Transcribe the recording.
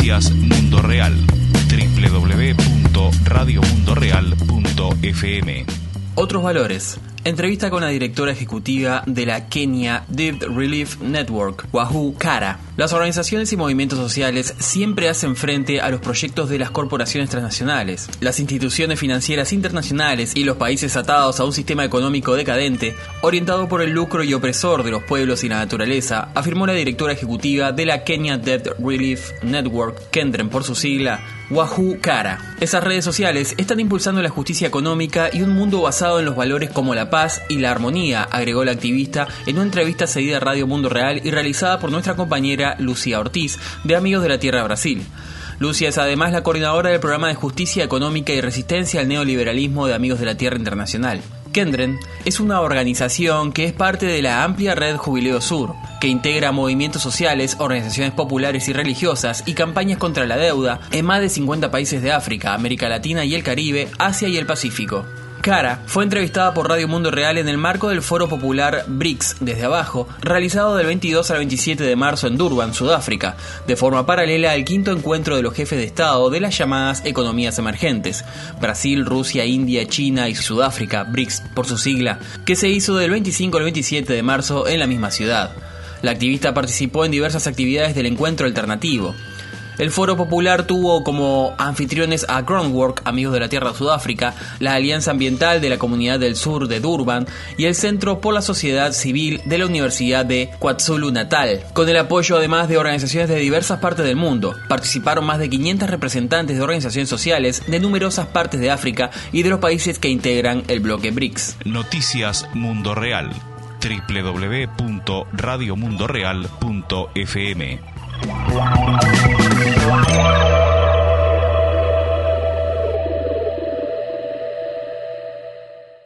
Noticias Mundo Real. www.radiomundoreal.fm. Otros valores. Entrevista con la directora ejecutiva de la Kenya Debt Relief Network, Wahuu Kara. Las organizaciones y movimientos sociales siempre hacen frente a los proyectos de las corporaciones transnacionales, las instituciones financieras internacionales y los países atados a un sistema económico decadente, orientado por el lucro y opresor de los pueblos y la naturaleza, afirmó la directora ejecutiva de la Kenya Debt Relief Network, KENDREN por su sigla, Wahuu Kara. Esas redes sociales están impulsando la justicia económica y un mundo basado en los valores como la paz y la armonía, agregó la activista en una entrevista cedida a Radio Mundo Real y realizada por nuestra compañera Lucía Ortiz, de Amigos de la Tierra Brasil. Lucía es además la coordinadora del programa de Justicia Económica y Resistencia al Neoliberalismo de Amigos de la Tierra Internacional. KENDREN es una organización que es parte de la amplia red Jubileo Sur, que integra movimientos sociales, organizaciones populares y religiosas y campañas contra la deuda en más de 50 países de África, América Latina y el Caribe, Asia y el Pacífico. Kara fue entrevistada por Radio Mundo Real en el marco del Foro Popular BRICS Desde Abajo, realizado del 22 al 27 de marzo en Durban, Sudáfrica, de forma paralela al quinto encuentro de los jefes de Estado de las llamadas economías emergentes, Brasil, Rusia, India, China y Sudáfrica, BRICS por su sigla, que se hizo del 25 al 27 de marzo en la misma ciudad. La activista participó en diversas actividades del encuentro alternativo. El Foro Popular tuvo como anfitriones a Groundwork, Amigos de la Tierra de Sudáfrica, la Alianza Ambiental de la Comunidad del Sur de Durban y el Centro por la Sociedad Civil de la Universidad de KwaZulu-Natal, con el apoyo además de organizaciones de diversas partes del mundo. Participaron más de 500 representantes de organizaciones sociales de numerosas partes de África y de los países que integran el bloque BRICS. Noticias Mundo Real. www.radiomundoreal.fm.